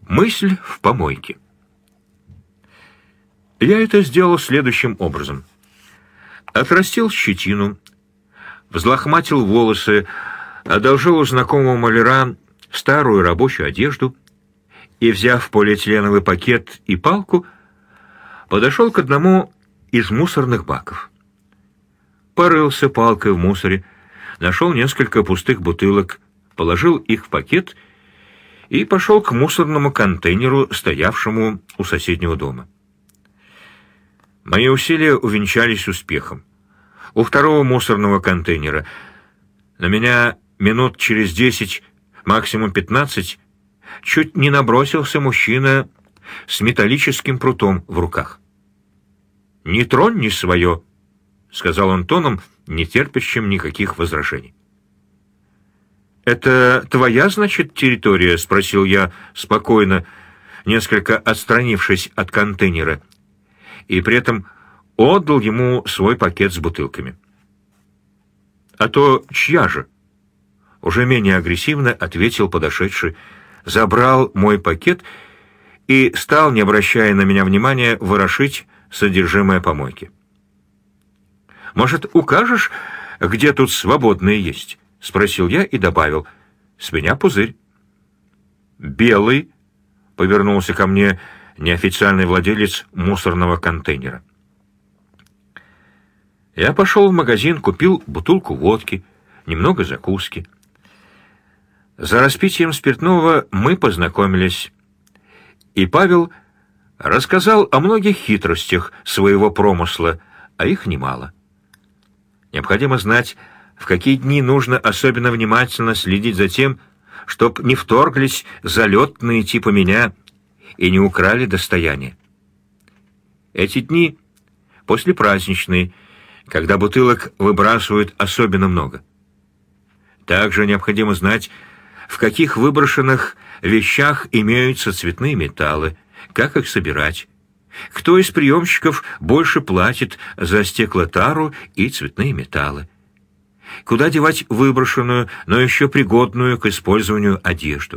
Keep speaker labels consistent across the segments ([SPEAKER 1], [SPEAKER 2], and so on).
[SPEAKER 1] Мысль в помойке. Я это сделал следующим образом. Отрастил щетину, взлохматил волосы, одолжил у знакомого маляра старую рабочую одежду и, взяв полиэтиленовый пакет и палку, подошел к одному из мусорных баков. Порылся палкой в мусоре, нашел несколько пустых бутылок, положил их в пакет и пошел к мусорному контейнеру, стоявшему у соседнего дома. Мои усилия увенчались успехом. У второго мусорного контейнера на меня минут через 10, максимум 15, чуть не набросился мужчина с металлическим прутом в руках. «Не тронь не свое», — сказал он тоном, не терпящим никаких возражений. «Это твоя, значит, территория?» — спросил я спокойно, несколько отстранившись от контейнера, и при этом отдал ему свой пакет с бутылками. «А то чья же?» — уже менее агрессивно ответил подошедший, забрал мой пакет и стал, не обращая на меня внимания, ворошить содержимое помойки. «Может, укажешь, где тут свободные есть?» — спросил я и добавил: «С меня пузырь». «Белый», — повернулся ко мне неофициальный владелец мусорного контейнера. Я пошел в магазин, купил бутылку водки, немного закуски. За распитием спиртного мы познакомились, и Павел рассказал о многих хитростях своего промысла, а их немало. Необходимо знать, в какие дни нужно особенно внимательно следить за тем, чтоб не вторглись залетные типа меня и не украли достояние. Эти дни послепраздничные, когда бутылок выбрасывают особенно много. Также необходимо знать, в каких выброшенных вещах имеются цветные металлы, как их собирать, кто из приемщиков больше платит за стеклотару и цветные металлы, куда девать выброшенную, но еще пригодную к использованию одежду.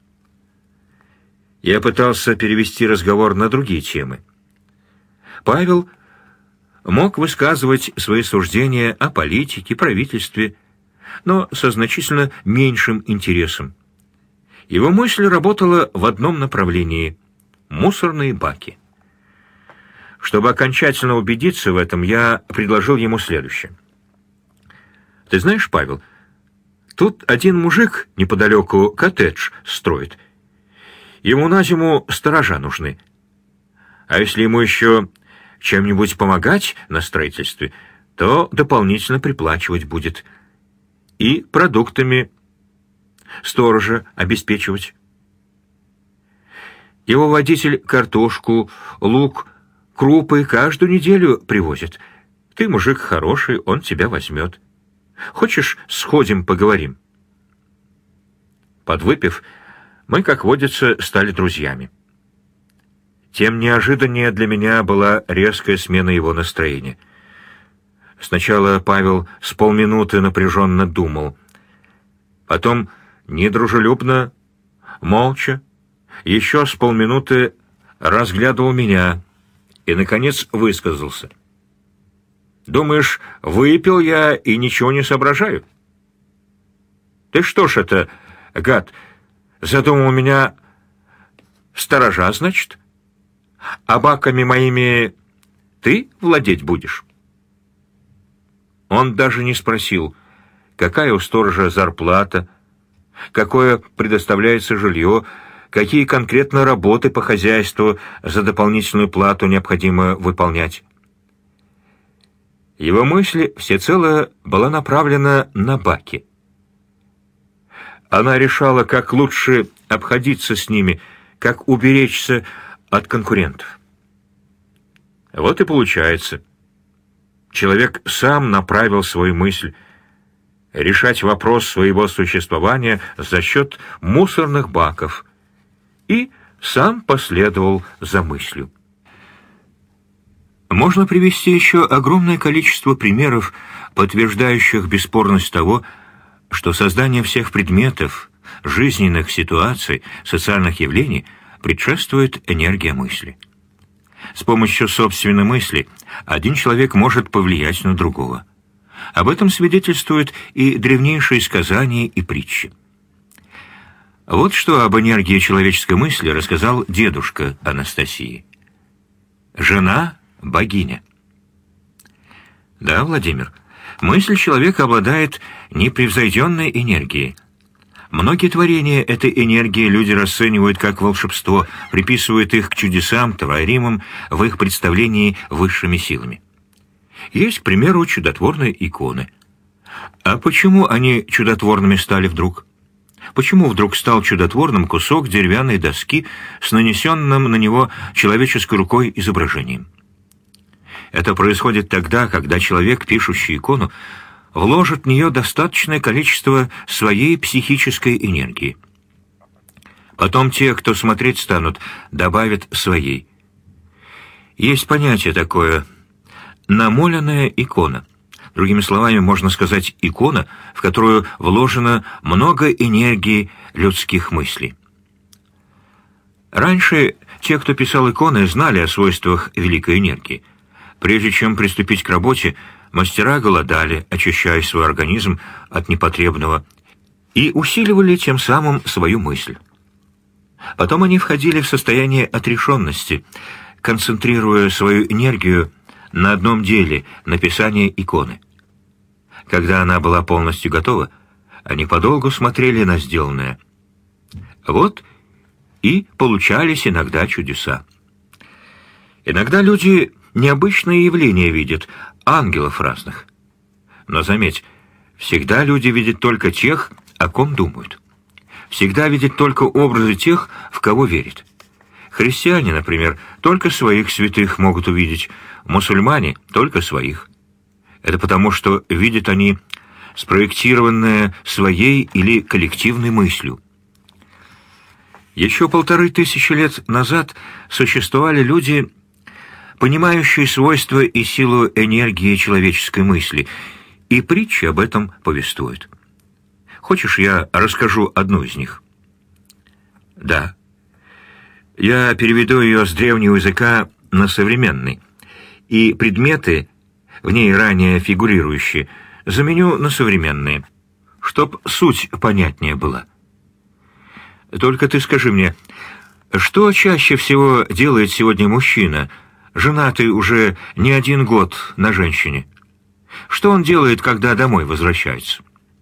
[SPEAKER 1] Я пытался перевести разговор на другие темы. Павел мог высказывать свои суждения о политике, правительстве, но со значительно меньшим интересом. Его мысль работала в одном направлении — мусорные баки. Чтобы окончательно убедиться в этом, я предложил ему следующее. «Ты знаешь, Павел, тут один мужик неподалеку коттедж строит. Ему на зиму сторожа нужны. А если ему еще чем-нибудь помогать на строительстве, то дополнительно приплачивать будет. И продуктами сторожа обеспечивать. Его водитель картошку, лук, крупы каждую неделю привозит. Ты мужик хороший, он тебя возьмет. Хочешь, сходим, поговорим?» Подвыпив, мы, как водится, стали друзьями. Тем неожиданнее для меня была резкая смена его настроения. Сначала Павел с полминуты напряженно думал, потом недружелюбно, молча, еще с полминуты разглядывал меня и, наконец, высказался. «Думаешь, выпил я и ничего не соображаю? Ты что ж это, гад, задумал меня сторожа, значит? А баками моими ты владеть будешь?» Он даже не спросил, какая у сторожа зарплата, какое предоставляется жилье, какие конкретно работы по хозяйству за дополнительную плату необходимо выполнять. Его мысль всецело была направлена на баки. Она решала, как лучше обходиться с ними, как уберечься от конкурентов. Вот и получается. Человек сам направил свою мысль решать вопрос своего существования за счет мусорных баков и сам последовал за мыслью. Можно привести еще огромное количество примеров, подтверждающих бесспорность того, что создание всех предметов, жизненных ситуаций, социальных явлений предшествует энергия мысли. С помощью собственной мысли один человек может повлиять на другого. Об этом свидетельствуют и древнейшие сказания и притчи. Вот что об энергии человеческой мысли рассказал дедушка Анастасии. Жена — богиня. Да, Владимир, мысль человека обладает непревзойденной энергией. Многие творения этой энергии люди расценивают как волшебство, приписывают их к чудесам, творимым в их представлении высшими силами. Есть, к примеру, чудотворные иконы. А почему они чудотворными стали вдруг? Почему вдруг стал чудотворным кусок деревянной доски с нанесенным на него человеческой рукой изображением? Это происходит тогда, когда человек, пишущий икону, вложит в нее достаточное количество своей психической энергии. Потом те, кто смотреть станут, добавят своей. Есть понятие такое «намоленная икона». Другими словами, можно сказать, икона, в которую вложено много энергии людских мыслей. Раньше те, кто писал иконы, знали о свойствах великой энергии. Прежде чем приступить к работе, мастера голодали, очищая свой организм от непотребного, и усиливали тем самым свою мысль. Потом они входили в состояние отрешенности, концентрируя свою энергию на одном деле — написание иконы. Когда она была полностью готова, они подолгу смотрели на сделанное. Вот и получались иногда чудеса. Иногда люди необычные явления видят, ангелов разных. Но заметь, всегда люди видят только тех, о ком думают. Всегда видят только образы тех, в кого верят. Христиане, например, только своих святых могут увидеть, мусульмане — только своих. Это потому, что видят они спроектированное своей или коллективной мыслью. Еще 1500 лет назад существовали люди, понимающие свойства и силу энергии человеческой мысли, и притчи об этом повествуют. Хочешь, я расскажу одну из них? Да. Я переведу ее с древнего языка на современный, и предметы, в ней ранее фигурирующие, заменю на современные, чтоб суть понятнее была. Только ты скажи мне, что чаще всего делает сегодня мужчина, женатый уже не 1 год на женщине? Что он делает, когда домой возвращается?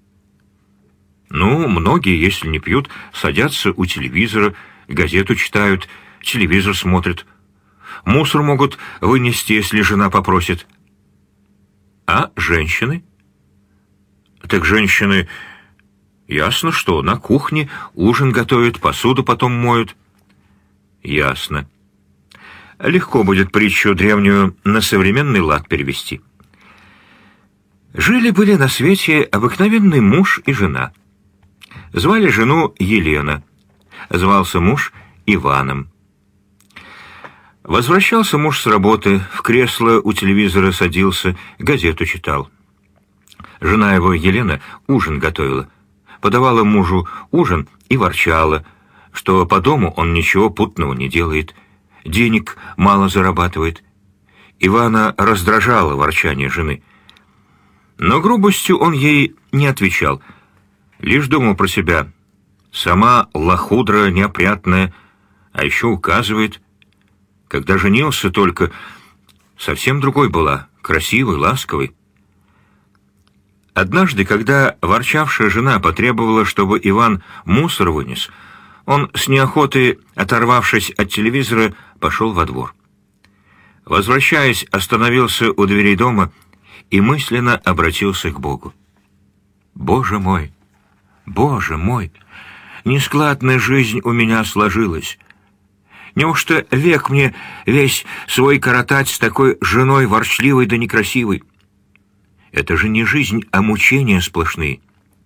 [SPEAKER 1] Ну, многие, если не пьют, садятся у телевизора, газету читают, телевизор смотрят. Мусор могут вынести, если жена попросит. А женщины? Так женщины, ясно, что на кухне ужин готовят, посуду потом моют. Ясно. Легко будет притчу древнюю на современный лад перевести. Жили-были на свете обыкновенный муж и жена. Звали жену Елена, звался муж Иваном. Возвращался муж с работы, в кресло у телевизора садился, газету читал. Жена его, Елена, ужин готовила. Подавала мужу ужин и ворчала, что по дому он ничего путного не делает, денег мало зарабатывает. Ивана раздражало ворчание жены. Но грубостью он ей не отвечал, лишь думал про себя. Сама лохудра неопрятная, а еще указывает. Когда женился только, совсем другой была, красивой, ласковой. Однажды, когда ворчавшая жена потребовала, чтобы Иван мусор вынес, он с неохотой, оторвавшись от телевизора, пошел во двор. Возвращаясь, остановился у дверей дома и мысленно обратился к Богу. «Боже мой! Боже мой! Нескладная жизнь у меня сложилась. Неужто век мне весь свой коротать с такой женой ворчливой да некрасивой? Это же не жизнь, а мучения сплошные».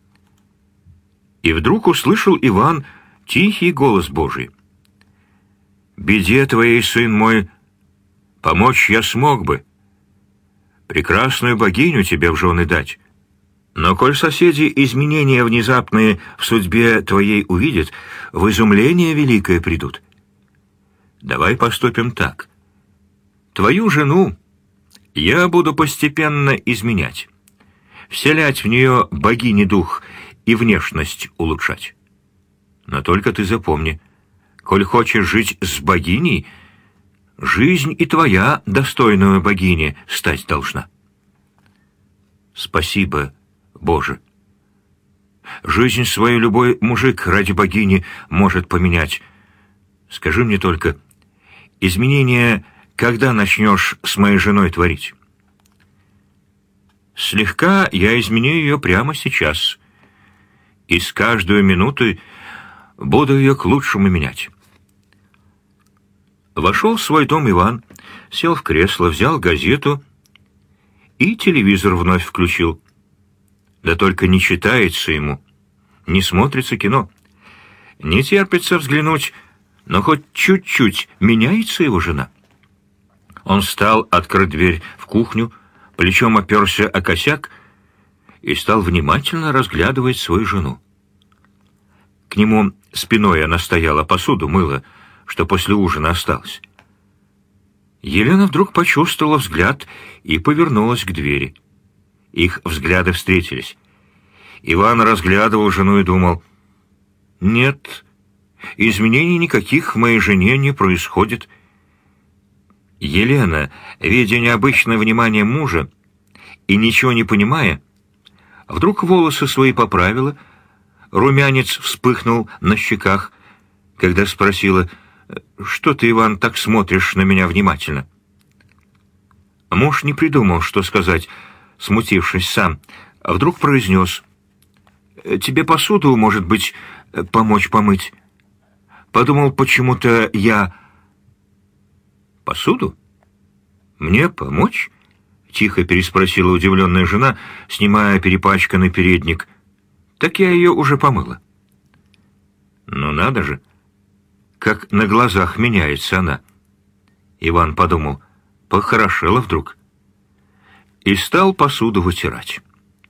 [SPEAKER 1] И вдруг услышал Иван тихий голос Божий. «Беде твоей, сын мой, помочь я смог бы. Прекрасную богиню тебе в жены дать. Но коль соседи изменения внезапные в судьбе твоей увидят, в изумление великое придут. Давай поступим так. Твою жену я буду постепенно изменять, вселять в нее богини дух и внешность улучшать. Но только ты запомни, коль хочешь жить с богиней, жизнь и твоя достойную богине стать должна. Спасибо, Боже. Жизнь свою любой мужик ради богини может поменять. Скажи мне только, изменения когда начнешь с моей женой творить? Слегка я изменю ее прямо сейчас, и с каждой минутой буду ее к лучшему менять. Вошел в свой дом Иван, сел в кресло, взял газету и телевизор вновь включил. Да только не читается ему, не смотрится кино. Не терпится взглянуть, но хоть чуть-чуть меняется его жена. Он встал, открыл дверь в кухню, плечом оперся о косяк и стал внимательно разглядывать свою жену. К нему спиной она стояла, посуду мыла, что после ужина осталось. Елена вдруг почувствовала взгляд и повернулась к двери. Их взгляды встретились. Иван разглядывал жену и думал: «Нет, изменений никаких в моей жене не происходит». Елена, видя необычное внимание мужа и ничего не понимая, вдруг волосы свои поправила, румянец вспыхнул на щеках, когда спросила: «Что ты, Иван, так смотришь на меня внимательно?» Муж не придумал, что сказать, смутившись сам, а вдруг произнес: «Тебе посуду, может быть, помочь помыть?» Подумал почему-то я... «Посуду? Мне помочь?» — тихо переспросила удивленная жена, снимая перепачканный передник. «Так я ее уже помыла». «Ну надо же, как на глазах меняется она!» Иван подумал, похорошела вдруг. И стал посуду вытирать.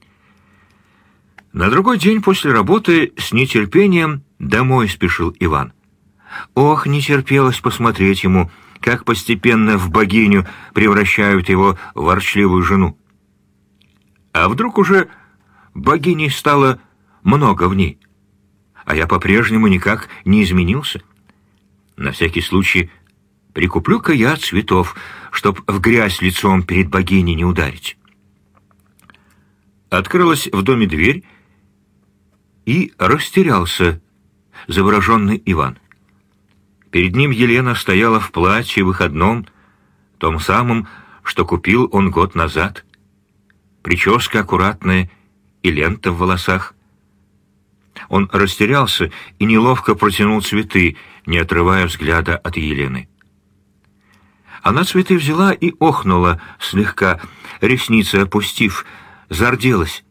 [SPEAKER 1] На другой день после работы с нетерпением домой спешил Иван. Ох, не терпелось посмотреть ему, как постепенно в богиню превращают его в ворчливую жену. А вдруг уже богиней стало много в ней, а я по-прежнему никак не изменился? На всякий случай прикуплю-ка я цветов, чтоб в грязь лицом перед богиней не ударить. Открылась в доме дверь, и растерялся завороженный Иван. Перед ним Елена стояла в платье выходном, том самом, что купил он год назад. Прическа аккуратная и лента в волосах. Он растерялся и неловко протянул цветы, не отрывая взгляда от Елены. Она цветы взяла и охнула слегка, ресницы опустив, зарделась.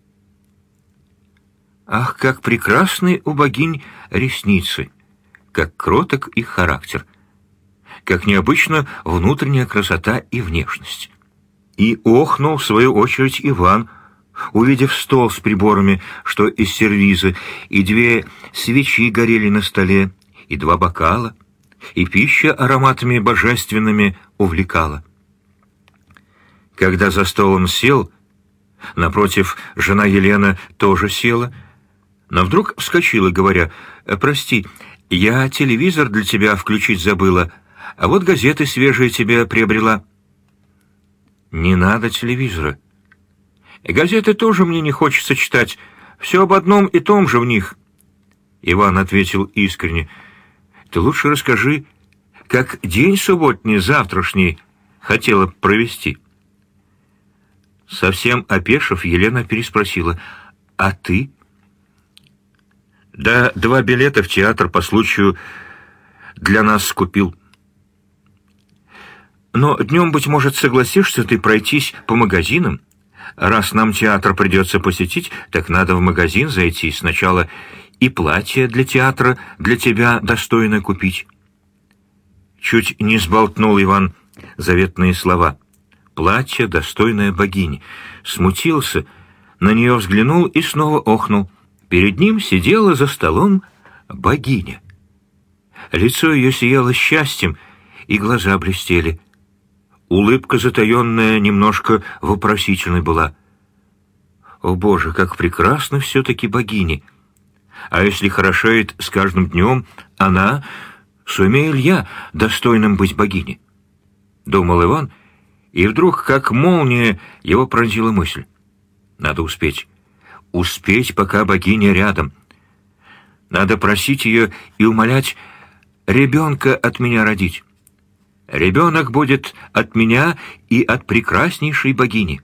[SPEAKER 1] Ах, как прекрасны у богинь ресницы! Как кроток их характер, как необычна внутренняя красота и внешность. И охнул, в свою очередь, Иван, увидев стол с приборами, что из сервиза, и 2 свечи горели на столе, и 2 бокала, и пища ароматами божественными увлекала. Когда за столом сел, напротив жена Елена тоже села, но вдруг вскочила, говоря: «Прости, я телевизор для тебя включить забыла, а вот газеты свежие тебе приобрела». «Не надо телевизора. Газеты тоже мне не хочется читать, все об одном и том же в них». Иван ответил искренне: «Ты лучше расскажи, как день субботний завтрашний хотела провести». Совсем опешив, Елена переспросила: «А ты?» «Да 2 билета в театр по случаю для нас скупил». «Но днем, быть может, согласишься ты пройтись по магазинам? Раз нам театр придется посетить, так надо в магазин зайти сначала и платье для театра для тебя достойно купить». Чуть не сболтнул Иван заветные слова. «Платье, достойное богини». Смутился, на нее взглянул и снова охнул. Перед ним сидела за столом богиня. Лицо ее сияло счастьем, и глаза блестели. Улыбка затаенная, немножко вопросительной была. О, Боже, как прекрасно все-таки богини! А если хорошеет с каждым днем она, сумею ли я достойным быть богиней? Думал Иван, и вдруг, как молния, его пронзила мысль. Надо успеть. Успеть, пока богиня рядом. Надо просить ее и умолять ребенка от меня родить. Ребенок будет от меня и от прекраснейшей богини.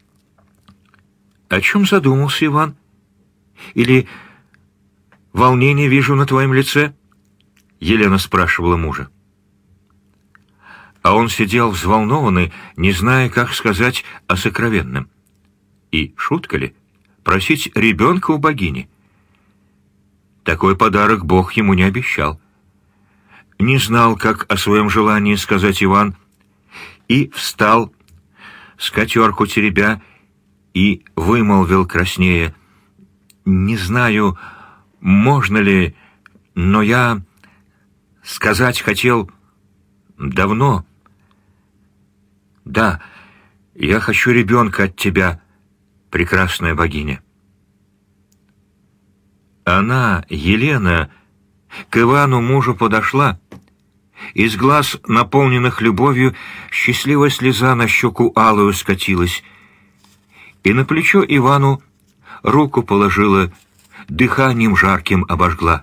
[SPEAKER 1] О чем задумался Иван? Или волнение вижу на твоем лице? Елена спрашивала мужа. А он сидел взволнованный, не зная, как сказать о сокровенном. И, шутка ли, просить ребенка у богини? Такой подарок Бог ему не обещал. Не знал, как о своем желании сказать Иван, и встал, скатерку теребя, и вымолвил краснея: «Не знаю, можно ли, но я сказать хотел давно. Да, я хочу ребенка от тебя, прекрасная богиня». Она, Елена, к Ивану мужу подошла. Из глаз, наполненных любовью, счастливая слеза на щеку алую скатилась, и на плечо Ивану руку положила, дыханием жарким обожгла.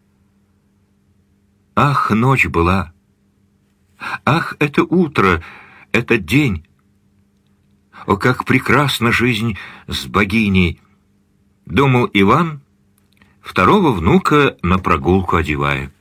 [SPEAKER 1] Ах, ночь была! Ах, это утро, этот день! О, как прекрасна жизнь с богиней! Думал Иван, второго внука на прогулку одевая.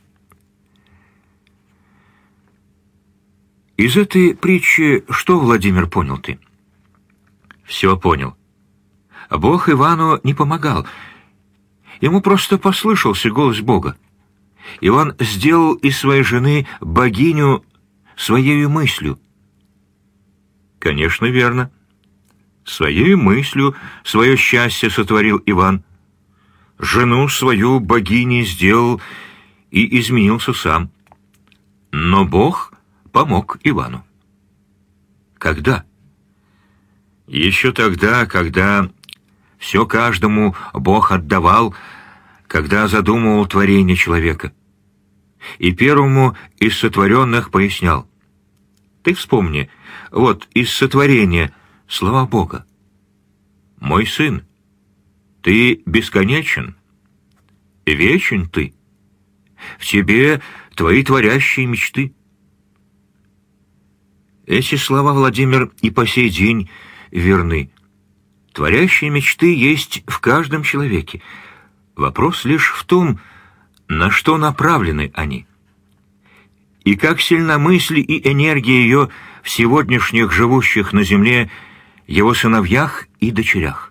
[SPEAKER 1] Из этой притчи что, Владимир, понял ты? Все понял. Бог Ивану не помогал. Ему просто послышался голос Бога. Иван сделал из своей жены богиню своей мыслью. Конечно, верно. Своей мыслью свое счастье сотворил Иван. Жену свою богиней сделал и изменился сам. Но Бог помог Ивану. Когда? Еще тогда, когда все каждому Бог отдавал, когда задумывал творение человека. И первому из сотворенных пояснял: ты вспомни, вот из сотворения слова Бога. Мой сын, ты бесконечен, вечен ты, в тебе твои творящие мечты. Эти слова, Владимир, и по сей день верны. Творящие мечты есть в каждом человеке. Вопрос лишь в том, на что направлены они. И как сильна мысль и энергия ее в сегодняшних живущих на земле его сыновьях и дочерях.